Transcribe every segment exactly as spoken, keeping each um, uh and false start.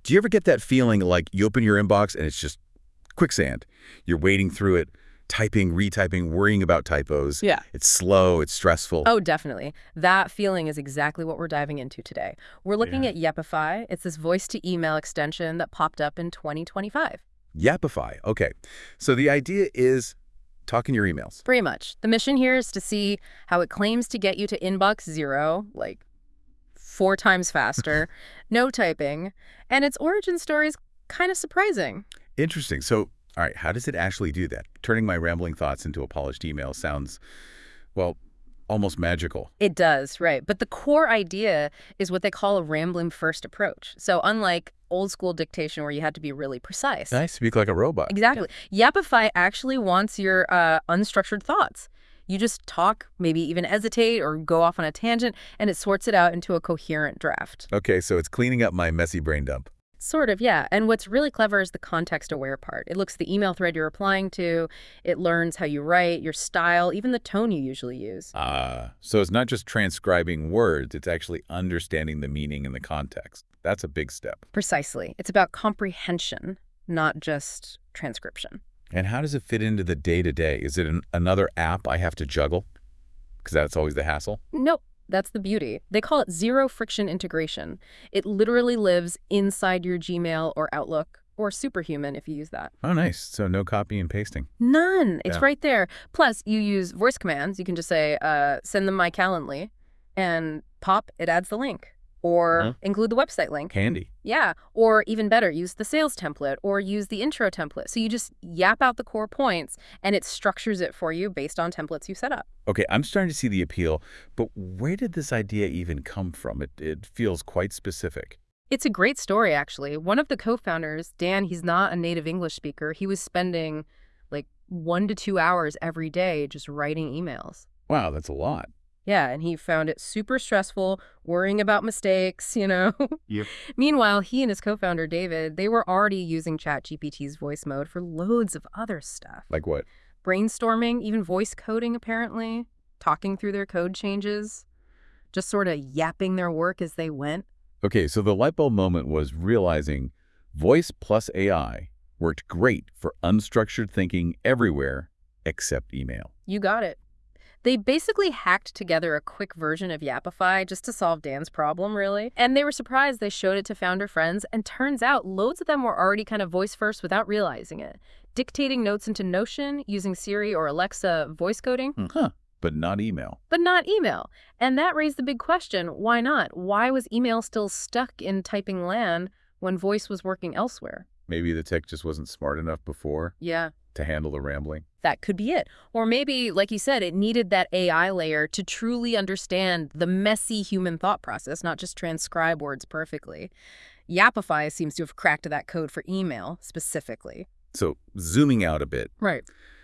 Do you ever get that feeling like you open your inbox and it's just quicksand? You're wading through it, typing, retyping, worrying about typos. Yeah. It's slow, it's stressful. Oh, definitely. That feeling is exactly what we're diving into today. We're looking Yeah. at Yapify. It's this voice-to-email extension that popped up in twenty twenty-five. Yapify. Okay. So the idea is talk in your emails. Pretty much. The mission here is to see how it claims to get you to inbox zero, like four times faster, no typing, and its origin story is kind of surprising. Interesting. So, all right, how does it actually do that? Turning my rambling thoughts into a polished email sounds, well, almost magical. It does, right. But the core idea is what they call a rambling first approach. So unlike old school dictation where you had to be really precise. I speak like a robot. Exactly. Yapify actually wants your uh, unstructured thoughts. You just talk, maybe even hesitate or go off on a tangent, and it sorts it out into a coherent draft. Okay, so it's cleaning up my messy brain dump. Sort of, yeah. And what's really clever is the context-aware part. It looks at the email thread you're replying to. It learns how you write, your style, even the tone you usually use. Ah, so it's not just transcribing words, it's actually understanding the meaning and the context. That's a big step. Precisely. It's about comprehension, not just transcription. And how does it fit into the day-to-day? Is it an, another app I have to juggle? Because that's always the hassle. Nope. That's the beauty. They call it zero-friction integration. It literally lives inside your Gmail or Outlook, or Superhuman if you use that. Oh, nice. So no copy and pasting. None. It's Yeah. right there. Plus, you use voice commands. You can just say, uh, send them my Calendly, and pop, it adds the link. Or Huh? include the website link. Handy. Yeah. Or even better, use the sales template or use the intro template. So you just yap out the core points, and it structures it for you based on templates you set up. Okay, I'm starting to see the appeal, but where did this idea even come from? It, it feels quite specific. It's a great story, actually. One of the co-founders, Dan, he's not a native English speaker. He was spending like one to two hours every day just writing emails. Wow, that's a lot. Yeah, and he found it super stressful, worrying about mistakes, you know. Yep. Meanwhile, he and his co-founder, David, they were already using ChatGPT's voice mode for loads of other stuff. Like what? Brainstorming, even voice coding, apparently, talking through their code changes, just sort of yapping their work as they went. Okay, so the light bulb moment was realizing voice plus A I worked great for unstructured thinking everywhere except email. You got it. They basically hacked together a quick version of Yapify just to solve Dan's problem, really. And they were surprised they showed it to founder friends, and turns out loads of them were already kind of voice first without realizing it. Dictating notes into Notion, using Siri or Alexa voice coding, Huh, but not email. but not email. And that raised the big question, why not? Why was email still stuck in typing land when voice was working elsewhere? Maybe the tech just wasn't smart enough before Yeah. to handle the rambling. That could be it. Or maybe, like you said, it needed that A I layer to truly understand the messy human thought process, not just transcribe words perfectly. Yapify seems to have cracked that code for email, specifically. So zooming out a bit, Right.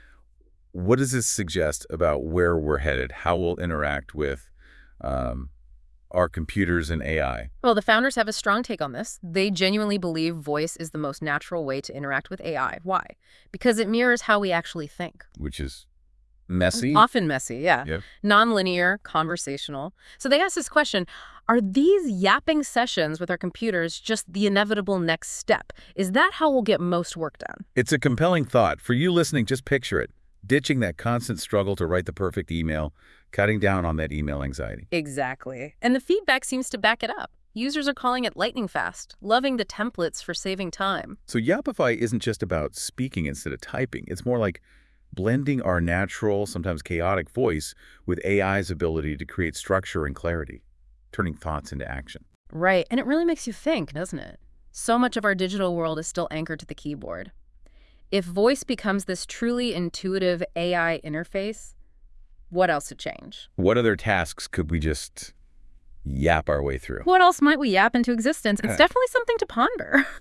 what does this suggest about where we're headed, how we'll interact with um, our computers and A I? Well, the founders have a strong take on this. They genuinely believe voice is the most natural way to interact with A I. Why? Because it mirrors how we actually think. Which is messy. Often messy, yeah. Yep. Non-linear, conversational. So they ask this question, are these yapping sessions with our computers just the inevitable next step? Is that how we'll get most work done? It's a compelling thought. For you listening, just picture it. Ditching that constant struggle to write the perfect email, cutting down on that email anxiety. Exactly. And the feedback seems to back it up. Users are calling it lightning fast, loving the templates for saving time. So Yapify isn't just about speaking instead of typing. It's more like blending our natural, sometimes chaotic voice with A I's ability to create structure and clarity, turning thoughts into action. Right. And it really makes you think, doesn't it? So much of our digital world is still anchored to the keyboard. If voice becomes this truly intuitive A I interface, what else would change? What other tasks could we just yap our way through? What else might we yap into existence? It's Huh. definitely something to ponder.